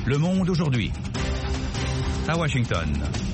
Le Monde aujourd'hui. À Washington.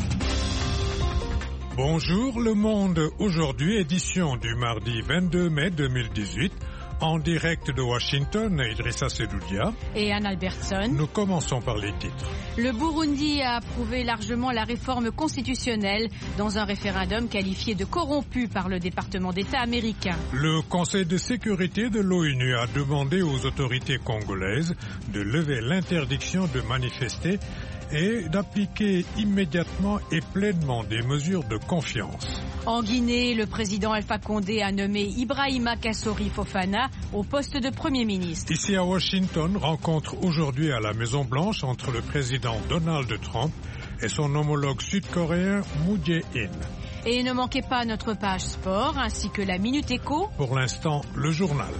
Bonjour, Le Monde aujourd'hui, édition du mardi 22 mai 2018. En direct de Washington, Idrissa Sedoudia et Anne Albertson. Nous commençons par les titres. Le Burundi a approuvé largement la réforme constitutionnelle dans un référendum qualifié de corrompu par le département d'État américain. Le Conseil de sécurité de l'ONU a demandé aux autorités congolaises de lever l'interdiction de manifester et d'appliquer immédiatement et pleinement des mesures de confiance. En Guinée, le président Alpha Condé a nommé Ibrahima Kassori Fofana au poste de Premier ministre. Ici à Washington, rencontre aujourd'hui à la Maison-Blanche entre le président Donald Trump et son homologue sud-coréen Moon Jae-in. Et ne manquez pas notre page sport ainsi que la Minute Éco. Pour l'instant, le journal.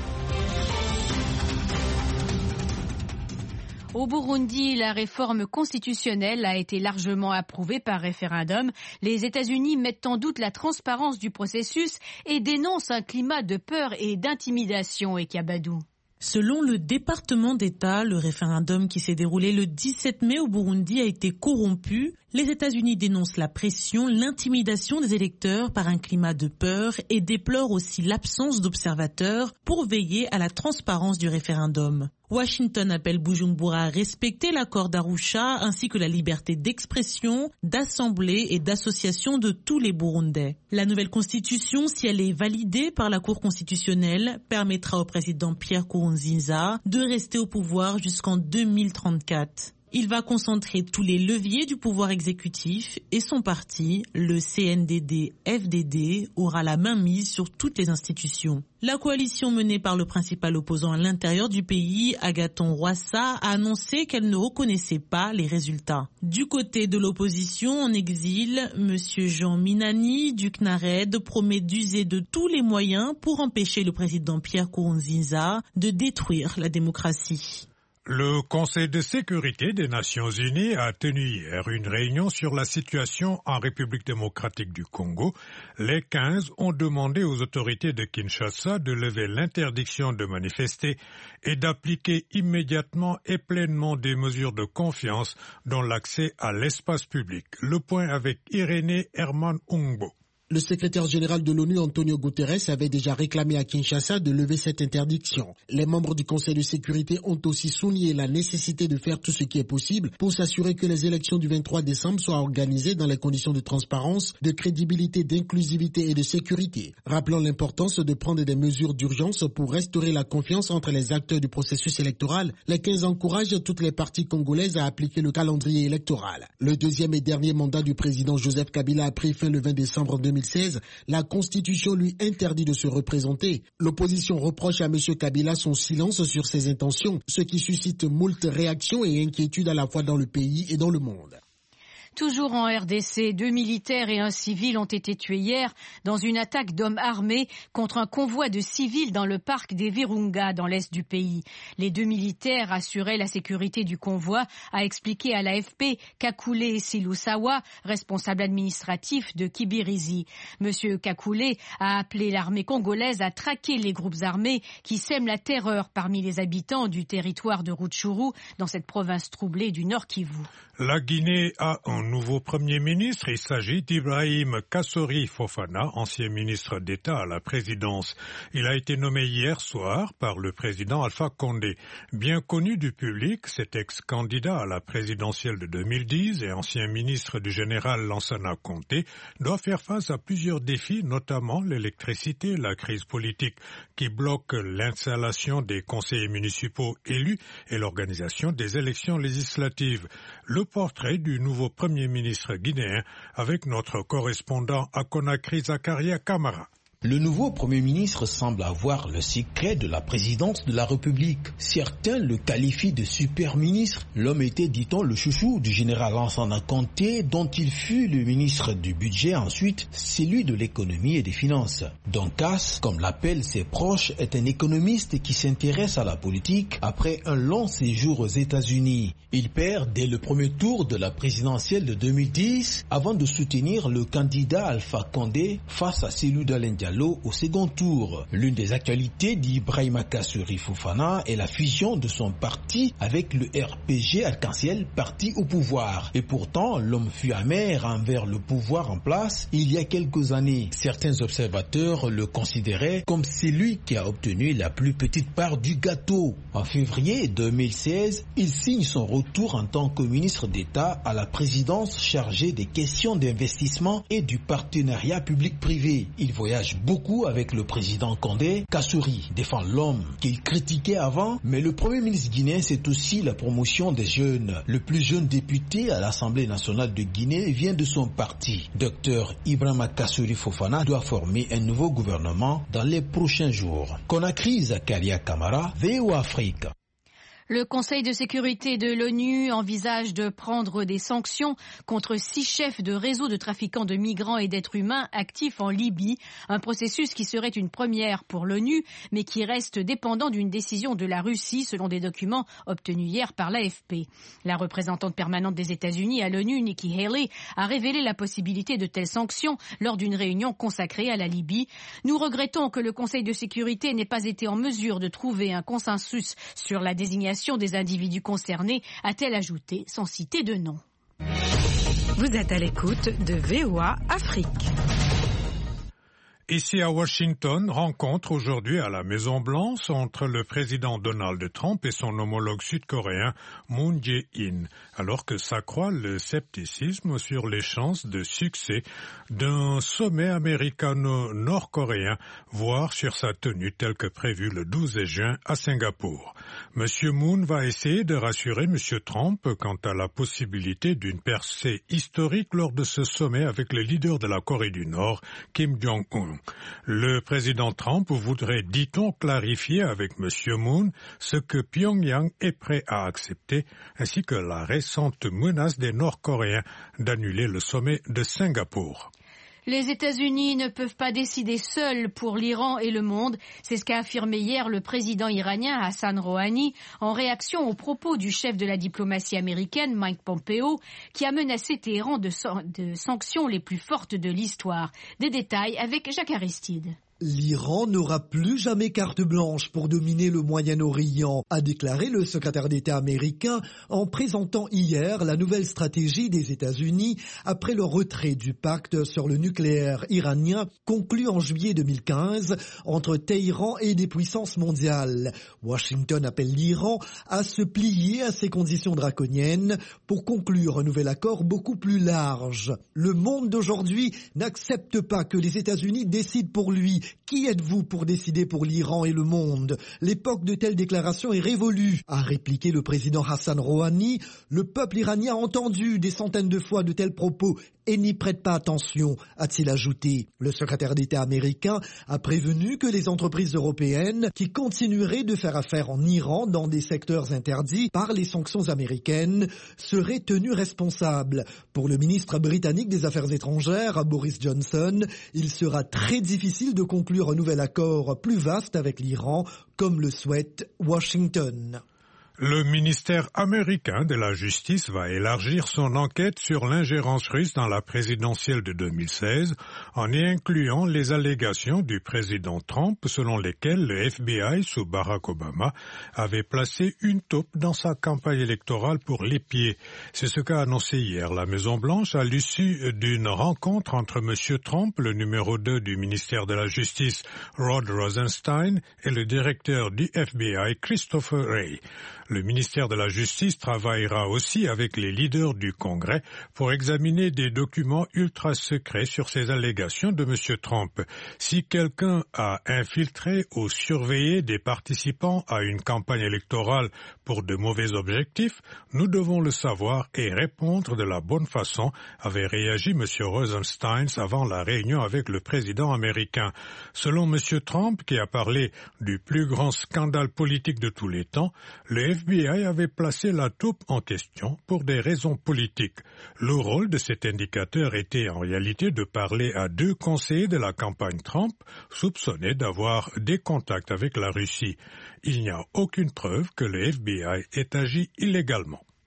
Au Burundi, la réforme constitutionnelle a été largement approuvée par référendum. Les États-Unis mettent en doute la transparence du processus et dénoncent un climat de peur et d'intimidation. Et Kabadou. Selon le département d'État, le référendum qui s'est déroulé le 17 mai au Burundi a été corrompu. Les États-Unis dénoncent la pression, l'intimidation des électeurs par un climat de peur et déplorent aussi l'absence d'observateurs pour veiller à la transparence du référendum. Washington appelle Bujumbura à respecter l'accord d'Arusha ainsi que la liberté d'expression, d'assemblée et d'association de tous les Burundais. La nouvelle constitution, si elle est validée par la Cour constitutionnelle, permettra au président Pierre Nkurunziza de rester au pouvoir jusqu'en 2034. Il va concentrer tous les leviers du pouvoir exécutif et son parti, le CNDD-FDD, aura la main mise sur toutes les institutions. La coalition menée par le principal opposant à l'intérieur du pays, Agathon Rwasa, a annoncé qu'elle ne reconnaissait pas les résultats. Du côté de l'opposition en exil, M. Jean Minani du CNARED promet d'user de tous les moyens pour empêcher le président Pierre Nkurunziza de détruire la démocratie. Le Conseil de sécurité des Nations Unies a tenu hier une réunion sur la situation en République démocratique du Congo. Les 15 ont demandé aux autorités de Kinshasa de lever l'interdiction de manifester et d'appliquer immédiatement et pleinement des mesures de confiance dont l'accès à l'espace public. Le point avec Irénée Herman Ungbo. Le secrétaire général de l'ONU, Antonio Guterres, avait déjà réclamé à Kinshasa de lever cette interdiction. Les membres du Conseil de sécurité ont aussi souligné la nécessité de faire tout ce qui est possible pour s'assurer que les élections du 23 décembre soient organisées dans les conditions de transparence, de crédibilité, d'inclusivité et de sécurité. Rappelant l'importance de prendre des mesures d'urgence pour restaurer la confiance entre les acteurs du processus électoral, les 15 encouragent toutes les parties congolaises à appliquer le calendrier électoral. Le deuxième et dernier mandat du président Joseph Kabila a pris fin le 20 décembre 2016, la Constitution lui interdit de se représenter. L'opposition reproche à M. Kabila son silence sur ses intentions, ce qui suscite moult réactions et inquiétudes à la fois dans le pays et dans le monde. Toujours en RDC, 2 militaires et un civil ont été tués hier dans une attaque d'hommes armés contre un convoi de civils dans le parc des Virunga dans l'est du pays. Les 2 militaires assuraient la sécurité du convoi, a expliqué à l'AFP Kakule Silusawa, responsable administratif de Kibirizi. Monsieur Kakule a appelé l'armée congolaise à traquer les groupes armés qui sèment la terreur parmi les habitants du territoire de Rutshuru dans cette province troublée du Nord Kivu. La Guinée a un nouveau Premier ministre. Il s'agit d'Ibrahima Kassori Fofana, ancien ministre d'État à la présidence. Il a été nommé hier soir par le président Alpha Condé. Bien connu du public, cet ex-candidat à la présidentielle de 2010 et ancien ministre du général Lansana Conté doit faire face à plusieurs défis, notamment l'électricité, la crise politique qui bloque l'installation des conseillers municipaux élus et l'organisation des élections législatives. Le portrait du nouveau Premier ministre guinéen avec notre correspondant à Conakry, Zakaria Kamara. Le nouveau Premier ministre semble avoir le secret de la présidence de la République. Certains le qualifient de super ministre. L'homme était, dit-on, le chouchou du général Lansana Conté, dont il fut le ministre du budget, ensuite celui de l'économie et des finances. Doncas, comme l'appellent ses proches, est un économiste qui s'intéresse à la politique après un long séjour aux États-Unis. Il perd dès le premier tour de la présidentielle de 2010 avant de soutenir le candidat Alpha Condé face à celui d'Alain Diallo Diallo au second tour. L'une des actualités d'Ibrahima Kassory Fofana est la fusion de son parti avec le RPG Arc-en-Ciel, parti au pouvoir. Et pourtant, l'homme fut amer envers le pouvoir en place il y a quelques années. Certains observateurs le considéraient comme celui qui a obtenu la plus petite part du gâteau. En février 2016, il signe son retour en tant que ministre d'État à la présidence chargée des questions d'investissement et du partenariat public-privé. Il voyage beaucoup avec le président Condé. Kassory défend l'homme qu'il critiquait avant, mais le premier ministre guinéen, c'est aussi la promotion des jeunes. Le plus jeune député à l'Assemblée nationale de Guinée vient de son parti. Dr Ibrahima Kassory Fofana doit former un nouveau gouvernement dans les prochains jours. Conakry, Zakaria Kamara, VOA Afrique. Le Conseil de sécurité de l'ONU envisage de prendre des sanctions contre 6 chefs de réseaux de trafiquants de migrants et d'êtres humains actifs en Libye, un processus qui serait une première pour l'ONU, mais qui reste dépendant d'une décision de la Russie, selon des documents obtenus hier par l'AFP. La représentante permanente des États-Unis à l'ONU, Nikki Haley, a révélé la possibilité de telles sanctions lors d'une réunion consacrée à la Libye. Nous regrettons que le Conseil de sécurité n'ait pas été en mesure de trouver un consensus sur la désignation des individus concernés, a-t-elle ajouté sans citer de nom. Vous êtes à l'écoute de VOA Afrique. Ici à Washington, rencontre aujourd'hui à la Maison-Blanche entre le président Donald Trump et son homologue sud-coréen Moon Jae-in, alors que s'accroît le scepticisme sur les chances de succès d'un sommet américano-nord-coréen, voire sur sa tenue telle que prévue le 12 juin à Singapour. Monsieur Moon va essayer de rassurer Monsieur Trump quant à la possibilité d'une percée historique lors de ce sommet avec le leader de la Corée du Nord, Kim Jong-un. Le président Trump voudrait, dit-on, clarifier avec M. Moon ce que Pyongyang est prêt à accepter, ainsi que la récente menace des Nord-Coréens d'annuler le sommet de Singapour. Les États-Unis ne peuvent pas décider seuls pour l'Iran et le monde. C'est ce qu'a affirmé hier le président iranien Hassan Rouhani en réaction aux propos du chef de la diplomatie américaine Mike Pompeo qui a menacé Téhéran de sanctions les plus fortes de l'histoire. Des détails avec Jacques Aristide. L'Iran n'aura plus jamais carte blanche pour dominer le Moyen-Orient, a déclaré le secrétaire d'État américain en présentant hier la nouvelle stratégie des États-Unis après le retrait du pacte sur le nucléaire iranien conclu en juillet 2015 entre Téhéran et des puissances mondiales. Washington appelle l'Iran à se plier à ces conditions draconiennes pour conclure un nouvel accord beaucoup plus large. Le monde d'aujourd'hui n'accepte pas que les États-Unis décident pour lui. Qui êtes-vous pour décider pour l'Iran et le monde? L'époque de telles déclarations est révolue, a répliqué le président Hassan Rouhani. Le peuple iranien a entendu des centaines de fois de tels propos et n'y prête pas attention, a-t-il ajouté. Le secrétaire d'État américain a prévenu que les entreprises européennes qui continueraient de faire affaire en Iran dans des secteurs interdits par les sanctions américaines seraient tenues responsables. Pour le ministre britannique des Affaires étrangères, Boris Johnson, il sera très difficile de conclure un nouvel accord plus vaste avec l'Iran, comme le souhaite Washington. Le ministère américain de la Justice va élargir son enquête sur l'ingérence russe dans la présidentielle de 2016 en y incluant les allégations du président Trump selon lesquelles le FBI sous Barack Obama avait placé une taupe dans sa campagne électorale pour l'épier. C'est ce qu'a annoncé hier la Maison-Blanche à l'issue d'une rencontre entre M. Trump, le numéro 2 du ministère de la Justice, Rod Rosenstein, et le directeur du FBI, Christopher Wray. Le ministère de la Justice travaillera aussi avec les leaders du Congrès pour examiner des documents ultra secrets sur ces allégations de M. Trump. Si quelqu'un a infiltré ou surveillé des participants à une campagne électorale pour de mauvais objectifs, nous devons le savoir et répondre de la bonne façon, avait réagi M. Rosenstein avant la réunion avec le président américain. Selon M. Trump, qui a parlé du plus grand scandale politique de tous les temps, le FBI avait placé la taupe en question pour des raisons politiques. Le rôle de cet indicateur était en réalité de parler à 2 conseillers de la campagne Trump soupçonnés d'avoir des contacts avec la Russie. Il n'y a aucune preuve que le FBI ait agi illégalement.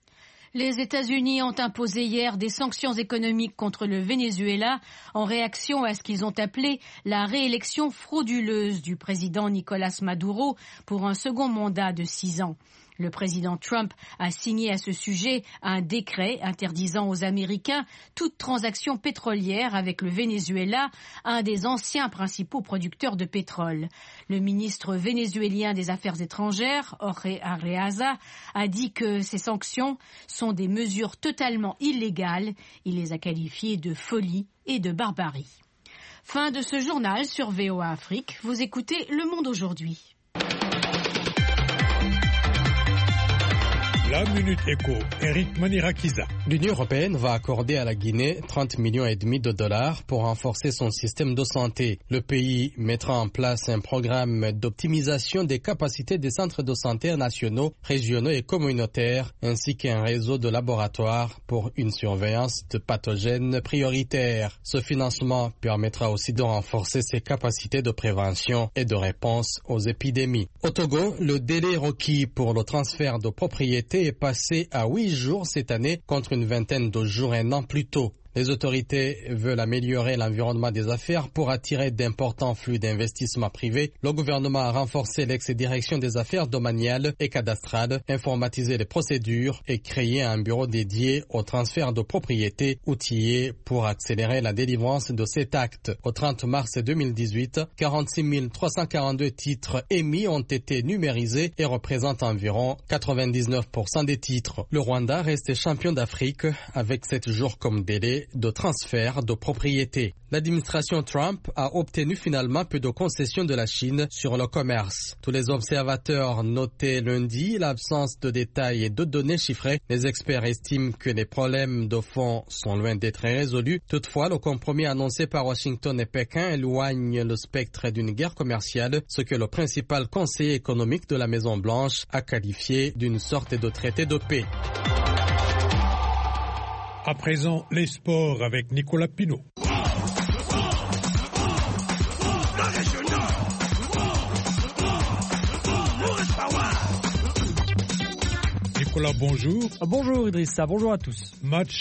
Les États-Unis ont imposé hier des sanctions économiques contre le Venezuela en réaction à ce qu'ils ont appelé la réélection frauduleuse du président Nicolás Maduro pour un second mandat de 6 ans. Le président Trump a signé à ce sujet un décret interdisant aux Américains toute transaction pétrolière avec le Venezuela, un des anciens principaux producteurs de pétrole. Le ministre vénézuélien des Affaires étrangères, Jorge Arreaza, a dit que ces sanctions sont des mesures totalement illégales. Il les a qualifiées de folie et de barbarie. Fin de ce journal sur VOA Afrique. Vous écoutez Le Monde aujourd'hui. La Minute Éco, Eric Manirakiza. L'Union européenne va accorder à la Guinée 30,5 millions de dollars pour renforcer son système de santé. Le pays mettra en place un programme d'optimisation des capacités des centres de santé nationaux, régionaux et communautaires, ainsi qu'un réseau de laboratoires pour une surveillance de pathogènes prioritaires. Ce financement permettra aussi de renforcer ses capacités de prévention et de réponse aux épidémies. Au Togo, le délai requis pour le transfert de propriété est passé à 8 jours cette année contre une vingtaine de jours un an plus tôt. Les autorités veulent améliorer l'environnement des affaires pour attirer d'importants flux d'investissements privés. Le gouvernement a renforcé l'ex-direction des affaires domaniales et cadastrales, informatisé les procédures et créé un bureau dédié au transfert de propriété outillé pour accélérer la délivrance de cet acte. Au 30 mars 2018, 46 342 titres émis ont été numérisés et représentent environ 99% des titres. Le Rwanda reste champion d'Afrique avec 7 jours comme délai de transfert de propriété. L'administration Trump a obtenu finalement peu de concessions de la Chine sur le commerce. Tous les observateurs notaient lundi l'absence de détails et de données chiffrées. Les experts estiment que les problèmes de fond sont loin d'être résolus. Toutefois, le compromis annoncé par Washington et Pékin éloigne le spectre d'une guerre commerciale, ce que le principal conseiller économique de la Maison-Blanche a qualifié d'une sorte de traité de paix. À présent, les sports avec Nicolas Pinault. Nicolas, bonjour. Bonjour Idrissa, bonjour à tous. Match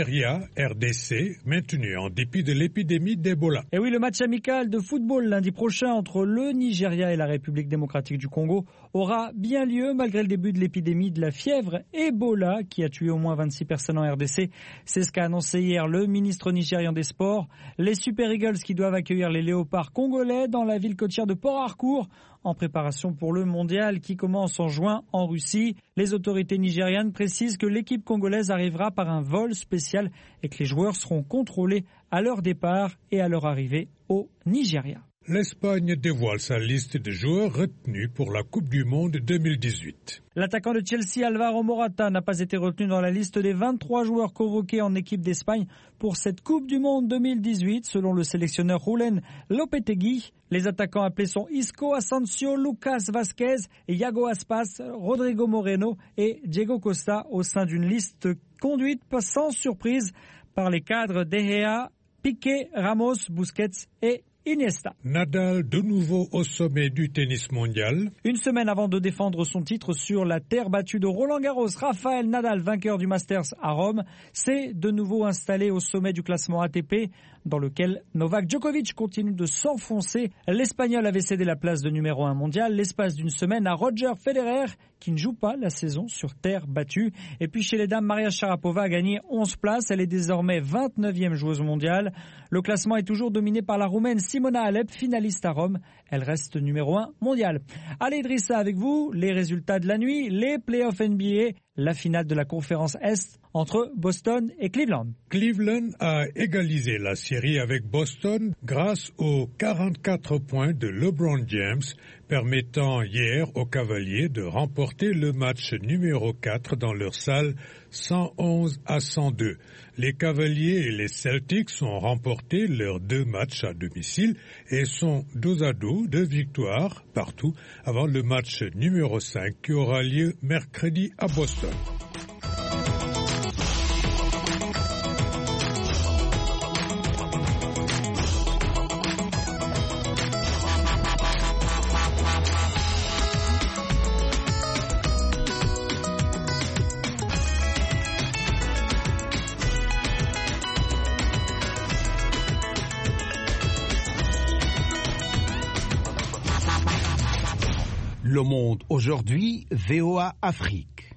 Nigeria-RDC maintenu en dépit de l'épidémie d'Ebola. Et oui, le match amical de football lundi prochain entre le Nigeria et la République démocratique du Congo aura bien lieu malgré le début de l'épidémie de la fièvre Ebola qui a tué au moins 26 personnes en RDC. C'est ce qu'a annoncé hier le ministre nigérian des Sports. Les Super Eagles qui doivent accueillir les Léopards congolais dans la ville côtière de Port Harcourt en préparation pour le mondial qui commence en juin en Russie. Les autorités nigérianes précisent que l'équipe congolaise arrivera par un vol spécial et que les joueurs seront contrôlés à leur départ et à leur arrivée au Nigeria. L'Espagne dévoile sa liste de joueurs retenus pour la Coupe du Monde 2018. L'attaquant de Chelsea, Alvaro Morata, n'a pas été retenu dans la liste des 23 joueurs convoqués en équipe d'Espagne pour cette Coupe du Monde 2018, selon le sélectionneur Julen Lopetegui. Les attaquants appelés sont Isco, Asensio, Lucas Vázquez, Iago Aspas, Rodrigo Moreno et Diego Costa au sein d'une liste conduite sans surprise par les cadres De Gea, Piqué, Ramos, Busquets et Iniesta. Nadal de nouveau au sommet du tennis mondial. Une semaine avant de défendre son titre sur la terre battue de Roland-Garros, Rafael Nadal, vainqueur du Masters à Rome, s'est de nouveau installé au sommet du classement ATP, dans lequel Novak Djokovic continue de s'enfoncer. L'Espagnol avait cédé la place de numéro 1 mondial l'espace d'une semaine à Roger Federer, qui ne joue pas la saison sur terre battue. Et puis chez les dames, Maria Sharapova a gagné 11 places. Elle est désormais 29e joueuse mondiale. Le classement est toujours dominé par la Roumaine Simona Halep, finaliste à Rome. Elle reste numéro 1 mondial. Allez Idrissa, avec vous, les résultats de la nuit, les playoffs NBA, la finale de la conférence Est entre Boston et Cleveland. Cleveland a égalisé la série avec Boston grâce aux 44 points de LeBron James, permettant hier aux Cavaliers de remporter le match numéro 4 dans leur salle 111-102. Les Cavaliers et les Celtics ont remporté leurs 2 matchs à domicile et sont 2-2, 2 victoires partout avant le match numéro 5 qui aura lieu mercredi à Boston. Le Monde aujourd'hui, VOA Afrique.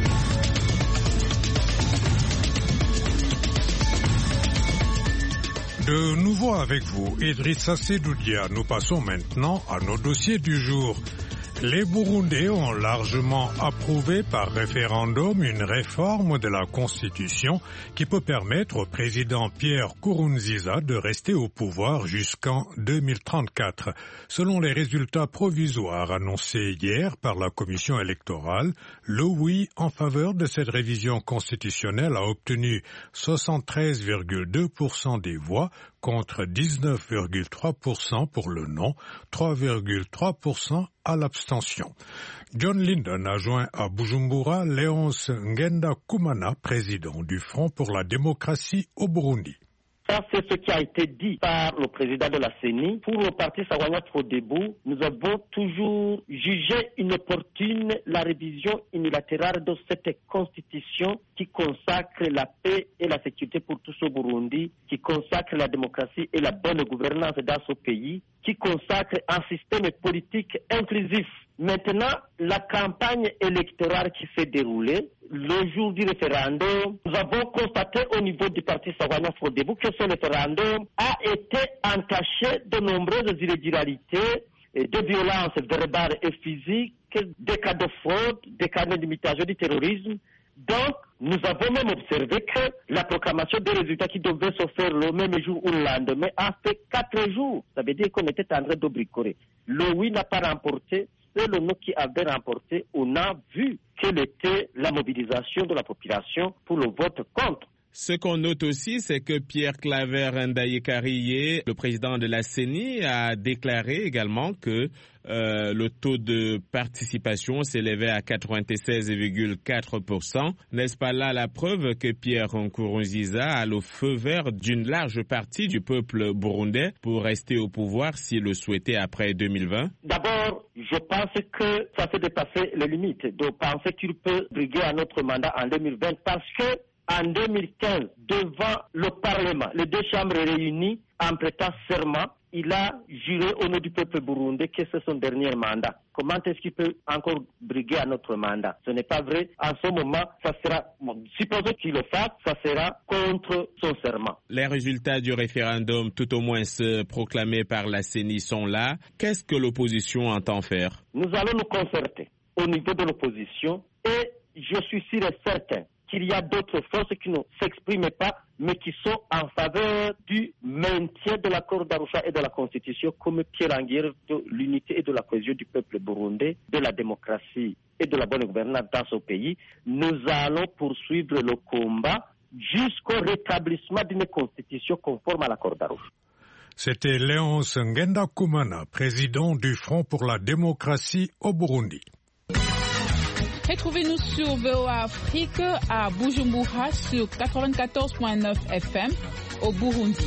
De nouveau avec vous, Idrissa Sedoudia. Nous passons maintenant à nos dossiers du jour. Les Burundais ont largement approuvé par référendum une réforme de la Constitution qui peut permettre au président Pierre Nkurunziza de rester au pouvoir jusqu'en 2034. Selon les résultats provisoires annoncés hier par la Commission électorale, le oui en faveur de cette révision constitutionnelle a obtenu 73,2% des voix contre 19,3% pour le non, 3,3% à l'abstention. John Linden a joint à Bujumbura Léonce Ngendakumana, président du Front pour la démocratie au Burundi. Ça, c'est ce qui a été dit par le président de la CENI. Pour le parti Sahwanya Frodebo, nous avons toujours jugé inopportune la révision unilatérale de cette constitution qui consacre la paix et la sécurité pour tous au Burundi, qui consacre la démocratie et la bonne gouvernance dans ce pays, qui consacre un système politique inclusif. Maintenant, la campagne électorale qui s'est déroulée, le jour du référendum, nous avons constaté au niveau du parti Sahwanya Frodebo que ce référendum a été entaché de nombreuses irrégularités, de violences verbales et physiques, des cas de fraude, des cas d'imitation du terrorisme. Donc, nous avons même observé que la proclamation des résultats qui devaient se faire le même jour ou le lendemain a fait 4 jours. Ça veut dire qu'on était en train de bricoler. Le oui n'a pas remporté. C'est le non qui avait remporté. On a vu quelle était la mobilisation de la population pour le vote contre. Ce qu'on note aussi, c'est que Pierre Claver Ndaye-Kariye, le président de la CENI, a déclaré également que le taux de participation s'élevait à 96,4%. N'est-ce pas là la preuve que Pierre Nkurunziza a le feu vert d'une large partie du peuple burundais pour rester au pouvoir s'il le souhaitait après 2020? D'abord, je pense que ça fait dépasser les limites de penser qu'il peut briguer un autre mandat en 2020 parce que en 2015, devant le Parlement, les deux chambres réunies, en prêtant serment, il a juré au nom du peuple burundais que c'est son dernier mandat. Comment est-ce qu'il peut encore briguer un autre mandat? Ce n'est pas vrai. En ce moment, ça sera, supposons qu'il le fasse, ça sera contre son serment. Les résultats du référendum, tout au moins proclamés par la CENI, sont là. Qu'est-ce que l'opposition entend faire? Nous allons nous concerter au niveau de l'opposition et je suis sûr et certain qu'il y a d'autres forces qui ne s'expriment pas, mais qui sont en faveur du maintien de l'accord d'Arusha et de la Constitution comme pierre angulaire de l'unité et de la cohésion du peuple burundais, de la démocratie et de la bonne gouvernance dans ce pays. Nous allons poursuivre le combat jusqu'au rétablissement d'une constitution conforme à l'accord d'Arusha. C'était Léonce Ngendakumana, président du Front pour la démocratie au Burundi. Retrouvez-nous sur VOA Afrique à Bujumbura sur 94.9 FM au Burundi.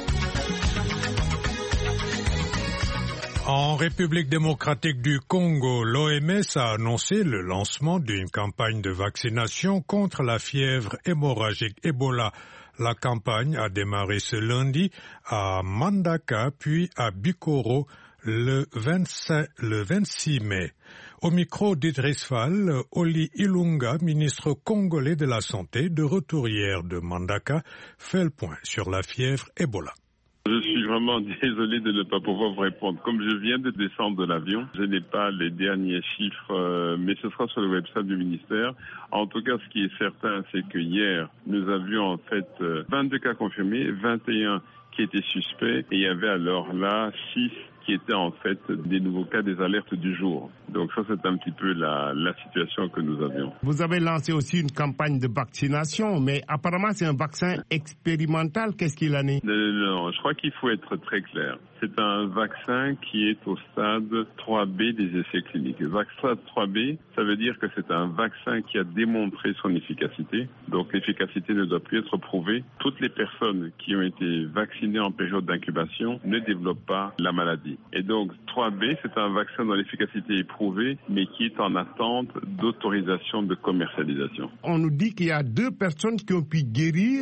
En République démocratique du Congo, l'OMS a annoncé le lancement d'une campagne de vaccination contre la fièvre hémorragique Ebola. La campagne a démarré ce lundi à Mandaka puis à Bikoro le 26 mai. Au micro d'Idriss Fall, Oli Ilunga, ministre congolais de la Santé, de retour hier de Mandaka, fait le point sur la fièvre Ebola. Je suis vraiment désolé de ne pas pouvoir vous répondre. Comme je viens de descendre de l'avion, je n'ai pas les derniers chiffres, mais ce sera sur le website du ministère. En tout cas, ce qui est certain, c'est que hier, nous avions en fait 22 cas confirmés, 21 qui étaient suspects, et il y avait alors là 6 qui étaient en fait des nouveaux cas des alertes du jour. Donc ça, c'est un petit peu la situation que nous avions. Vous avez lancé aussi une campagne de vaccination, mais apparemment c'est un vaccin expérimental. Qu'est-ce qu'il en est? Non, je crois qu'il faut être très clair. C'est un vaccin qui est au stade 3B des essais cliniques. Le vaccin 3B, ça veut dire que c'est un vaccin qui a démontré son efficacité. Donc l'efficacité ne doit plus être prouvée. Toutes les personnes qui ont été vaccinées en période d'incubation ne développent pas la maladie. Et donc 3B, c'est un vaccin dont l'efficacité est prouvée, mais qui est en attente d'autorisation de commercialisation. On nous dit qu'il y a 2 personnes qui ont pu guérir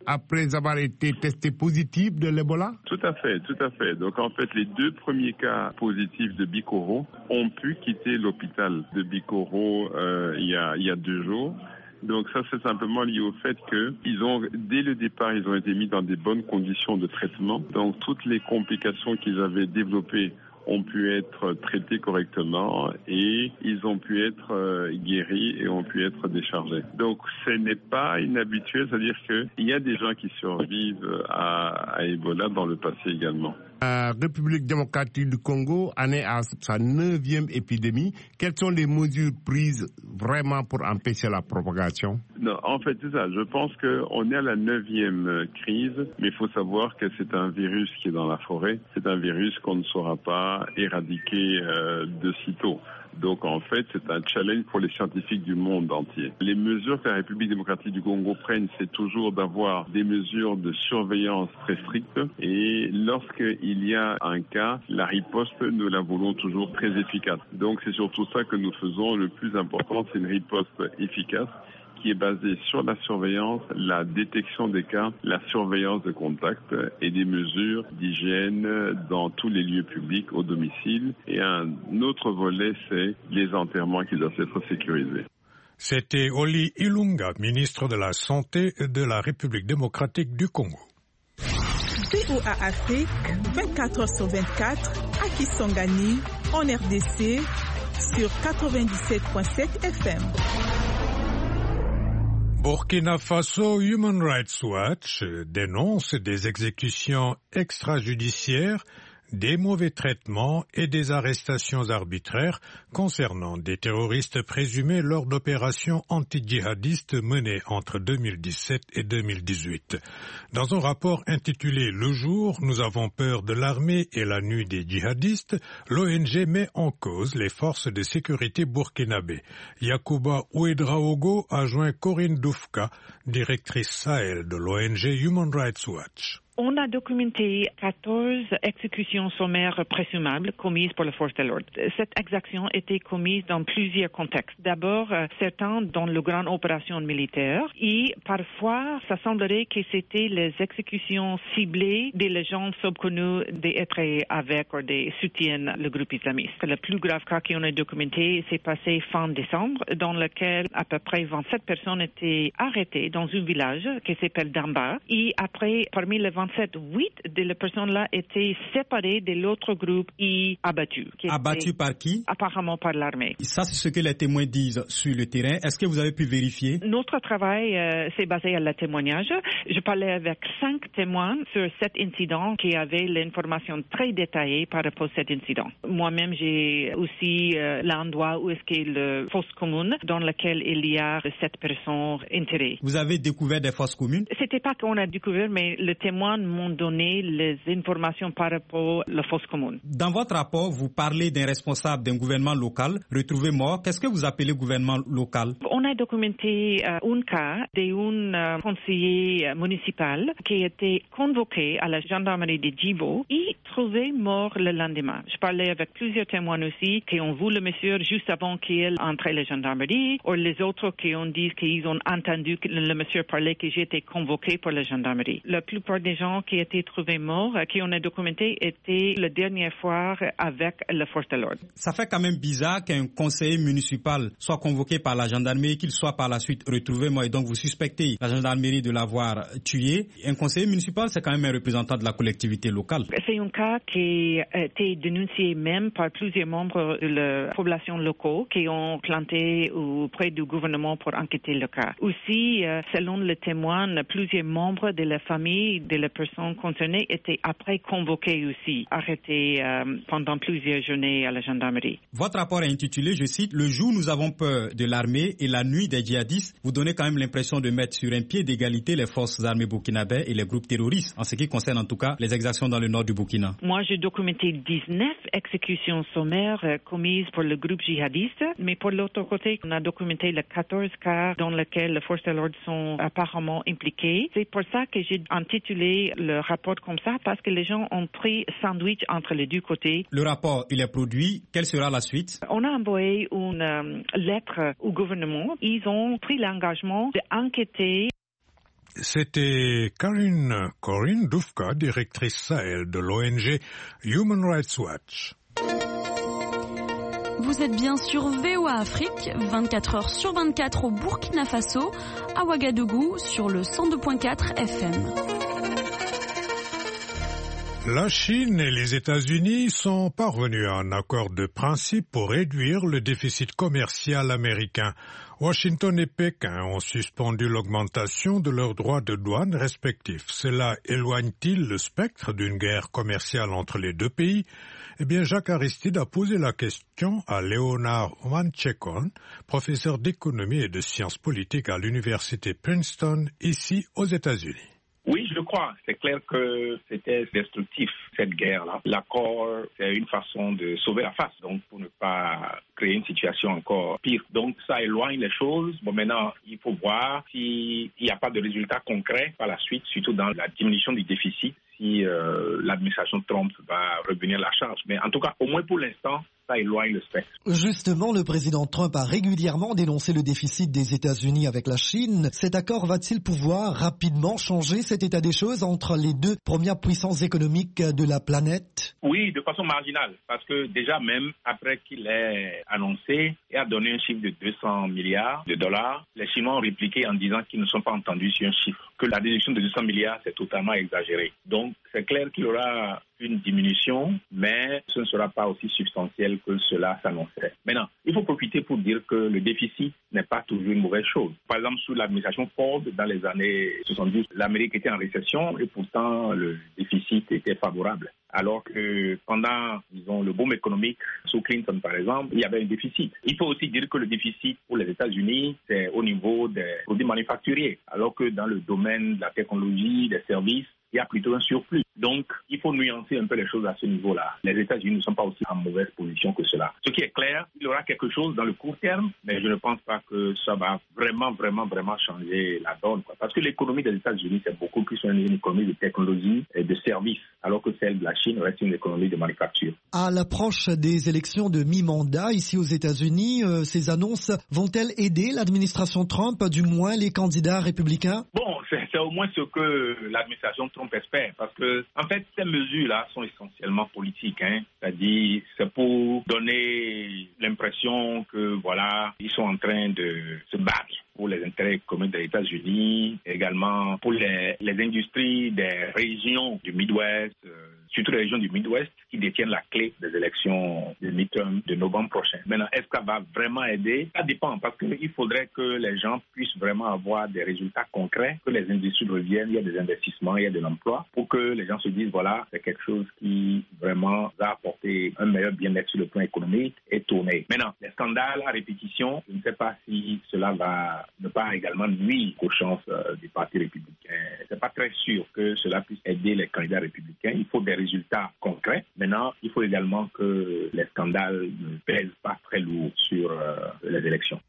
après avoir été testés positifs de l'Ebola? Tout à fait. Donc en fait, les 2 premiers cas positifs de Bikoro ont pu quitter l'hôpital de Bikoro il y a 2 jours. Donc ça, c'est simplement lié au fait que dès le départ, ils ont été mis dans des bonnes conditions de traitement. Donc toutes les complications qu'ils avaient développées ont pu être traités correctement et ils ont pu être guéris et ont pu être déchargés. Donc ce n'est pas inhabituel, c'est-à-dire qu'il y a des gens qui survivent à Ebola dans le passé également. La République démocratique du Congo en est à sa 9e épidémie. Quelles sont les mesures prises vraiment pour empêcher la propagation? Non, en fait, c'est ça. Je pense qu'on est à la 9e crise, mais il faut savoir que c'est un virus qui est dans la forêt. C'est un virus qu'on ne saura pas éradiquer de sitôt. Donc en fait, c'est un challenge pour les scientifiques du monde entier. Les mesures que la République démocratique du Congo prenne, c'est toujours d'avoir des mesures de surveillance très strictes. Et lorsqu'il y a un cas, la riposte, nous la voulons toujours très efficace. Donc c'est surtout ça que nous faisons. Le plus important, c'est une riposte efficace qui est basée sur la surveillance, la détection des cas, la surveillance de contact et des mesures d'hygiène dans tous les lieux publics, au domicile. Et un autre volet, c'est les enterrements qui doivent être sécurisés. C'était Oli Ilunga, ministre de la Santé de la République démocratique du Congo. VOA Afrique, 24h sur 24, à Kisangani, en RDC, sur 97.7 FM. Burkina Faso Human Rights Watch dénonce des exécutions extrajudiciaires, des mauvais traitements et des arrestations arbitraires concernant des terroristes présumés lors d'opérations anti-djihadistes menées entre 2017 et 2018. Dans un rapport intitulé « Le jour, nous avons peur de l'armée et la nuit des djihadistes », l'ONG met en cause les forces de sécurité burkinabées. Yacouba Ouedraogo a joint Corinne Doufka, directrice Sahel de l'ONG Human Rights Watch. On a documenté 14 exécutions sommaires présumables commises par les forces de l'ordre. Cette exaction était commise dans plusieurs contextes. D'abord, certains dans les grandes opérations militaires et parfois, ça semblerait que c'était les exécutions ciblées des gens subconnus d'être avec ou de soutiennent le groupe islamiste. Le plus grave cas qu'on a documenté s'est passé fin décembre, dans lequel à peu près 27 personnes étaient arrêtées dans un village qui s'appelle Damba. Et après, parmi les 8 de les personnes-là étaient séparées de l'autre groupe et abattues. Abattues par qui? Apparemment par l'armée. Ça, c'est ce que les témoins disent sur le terrain. Est-ce que vous avez pu vérifier? Notre travail s'est basé à le témoignage. Je parlais avec 5 témoins sur cet incident qui avaient l'information très détaillée par rapport à cet incident. Moi-même, j'ai aussi l'endroit où est-ce qu'il y a la fosse commune dans laquelle il y a 7 personnes enterrées. Vous avez découvert des fosses communes? C'était pas qu'on a découvert, mais le témoin m'ont donné les informations par rapport à la fosse commune. Dans votre rapport, vous parlez d'un responsable d'un gouvernement local retrouvé mort. Qu'est-ce que vous appelez gouvernement local? On a documenté un cas d'un conseiller municipal qui a été convoqué à la gendarmerie de Djibo et trouvé mort le lendemain. Je parlais avec plusieurs témoins aussi qui ont vu le monsieur juste avant qu'il entre à la gendarmerie, ou les autres qui ont dit qu'ils ont entendu que le monsieur parlait que j'étais convoqué pour la gendarmerie. La plupart des gens qui étaient trouvés morts, qui on a documenté, étaient la dernière fois avec la force de l'ordre. Ça fait quand même bizarre qu'un conseiller municipal soit convoqué par la gendarmerie, qu'il soit par la suite retrouvé mort, et donc vous suspectez la gendarmerie de l'avoir tué. Un conseiller municipal, c'est quand même un représentant de la collectivité locale. C'est un cas qui a été dénoncé même par plusieurs membres de la population locale qui ont planté auprès du gouvernement pour enquêter le cas. Aussi, selon le témoin, plusieurs membres de la famille de la personne concernée étaient après convoqués aussi, arrêtés pendant plusieurs journées à la gendarmerie. Votre rapport est intitulé, je cite, « Le jour nous avons peur de l'armée et la nuit des djihadistes ». Vous donnez quand même l'impression de mettre sur un pied d'égalité les forces armées burkinabées et les groupes terroristes, en ce qui concerne en tout cas les exactions dans le nord du Burkina. Moi, j'ai documenté 19 exécutions sommaires commises par le groupe djihadiste, mais pour l'autre côté, on a documenté les 14 cas dans lesquels les forces de l'ordre sont apparemment impliquées. C'est pour ça que j'ai intitulé le rapport comme ça, parce que les gens ont pris sandwich entre les deux côtés. Le rapport, il est produit. Quelle sera la suite? On a envoyé une lettre au gouvernement. Ils ont pris l'engagement d'enquêter. C'était Corinne Dufka, directrice Sahel de l'ONG Human Rights Watch. Vous êtes bien sur VOA Afrique, 24 heures sur 24 au Burkina Faso, à Ouagadougou sur le 102.4 FM. La Chine et les États-Unis sont parvenus à un accord de principe pour réduire le déficit commercial américain. Washington et Pékin ont suspendu l'augmentation de leurs droits de douane respectifs. Cela éloigne-t-il le spectre d'une guerre commerciale entre les deux pays? Eh bien, Jacques Aristide a posé la question à Leonard Wanchekon, professeur d'économie et de sciences politiques à l'université Princeton, ici aux États-Unis. Oui, je crois. C'est clair que c'était destructif, cette guerre-là. L'accord, c'est une façon de sauver la face, donc pour ne pas créer une situation encore pire. Donc, ça éloigne les choses. Bon, maintenant, il faut voir s'il n'y a pas de résultats concrets par la suite, surtout dans la diminution du déficit, si l'administration Trump va revenir à la charge. Mais en tout cas, au moins pour l'instant, ça éloigne le spectre. Justement, le président Trump a régulièrement dénoncé le déficit des États-Unis avec la Chine. Cet accord va-t-il pouvoir rapidement changer cet état des choses entre les deux premières puissances économiques de la planète? Oui, de façon marginale, parce que déjà même après qu'il ait annoncé et a donné un chiffre de 200 milliards de dollars, les Chinois ont répliqué en disant qu'ils ne sont pas entendus sur un chiffre, que la déduction de 200 milliards c'est totalement exagéré. Donc c'est clair qu'il y aura une diminution, mais ce ne sera pas aussi substantiel que cela s'annonçait. Maintenant, il faut profiter pour dire que le déficit n'est pas toujours une mauvaise chose. Par exemple, sous l'administration Ford, dans les années 70, l'Amérique était en récession et pourtant le déficit était favorable. Alors que pendant, disons, le boom économique, sous Clinton par exemple, il y avait un déficit. Il faut aussi dire que le déficit pour les États-Unis, c'est au niveau des produits manufacturiers, alors que dans le domaine de la technologie, des services, il y a plutôt un surplus. Donc, il faut nuancer un peu les choses à ce niveau-là. Les États-Unis ne sont pas aussi en mauvaise position que cela. Ce qui est clair, il y aura quelque chose dans le court terme, mais je ne pense pas que ça va vraiment changer la donne, quoi. Parce que l'économie des États-Unis, c'est beaucoup plus une économie de technologie et de services, alors que celle de la Chine reste une économie de manufacture. À l'approche des élections de mi-mandat ici aux États-Unis, ces annonces vont-elles aider l'administration Trump, du moins les candidats républicains? Bon, c'est au moins ce que l'administration Trump espère, parce que en fait, ces mesures-là sont essentiellement politiques, c'est-à-dire c'est pour donner l'impression que voilà, ils sont en train de se battre pour les intérêts économiques des États-Unis, également pour les industries des régions du Midwest, surtout les régions du Midwest qui détiennent la clé des élections de midterm de novembre prochain. Maintenant, est-ce que ça va vraiment aider? Ça dépend, parce qu'il faudrait que les gens puissent vraiment avoir des résultats concrets, que les industries reviennent, il y a des investissements, il y a de l'emploi, pour que les gens se disent, voilà, c'est quelque chose qui vraiment va apporter un meilleur bien-être sur le plan économique et tourner. Maintenant, les scandales à répétition, je ne sais pas si cela va ne pas également nuire aux chances du Parti républicain. C'est pas très sûr que cela puisse aider les candidats républicains. Il faut des résultats concrets. Maintenant, il faut également que les scandales ne pèsent pas très lourd sur les élections.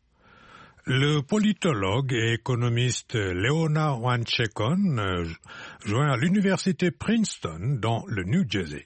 Le politologue et économiste Leonard Wanchekon joint à l'université Princeton dans le New Jersey.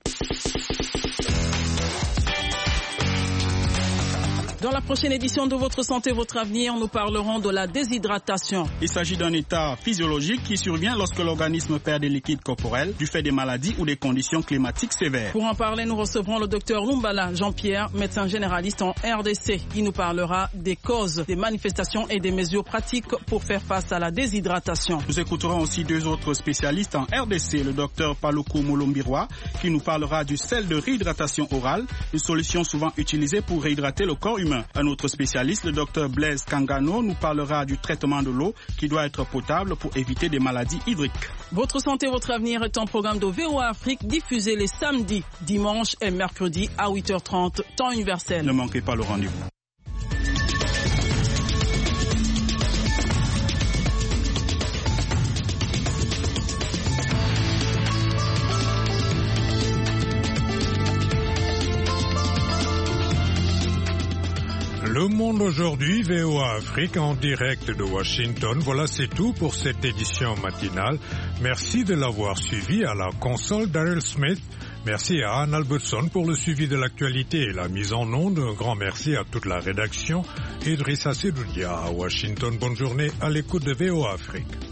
Dans la prochaine édition de Votre Santé, Votre Avenir, nous parlerons de la déshydratation. Il s'agit d'un état physiologique qui survient lorsque l'organisme perd des liquides corporels du fait des maladies ou des conditions climatiques sévères. Pour en parler, nous recevrons le docteur Lumbala Jean-Pierre, médecin généraliste en RDC. Il nous parlera des causes, des manifestations et des mesures pratiques pour faire face à la déshydratation. Nous écouterons aussi deux autres spécialistes en RDC, le docteur Paluku Molombirois, qui nous parlera du sel de réhydratation orale, une solution souvent utilisée pour réhydrater le corps humain. Un autre spécialiste, le docteur Blaise Kangano, nous parlera du traitement de l'eau qui doit être potable pour éviter des maladies hydriques. Votre santé, votre avenir est un programme de VOA Afrique diffusé les samedis, dimanches et mercredis à 8h30, temps universel. Ne manquez pas le rendez-vous. Le Monde aujourd'hui, VOA Afrique en direct de Washington. Voilà, c'est tout pour cette édition matinale. Merci de l'avoir suivi à la console Daryl Smith. Merci à Anne Albertson pour le suivi de l'actualité et la mise en onde. Un grand merci à toute la rédaction. Idrissa Sedoudia à Washington. Bonne journée à l'écoute de VOA Afrique.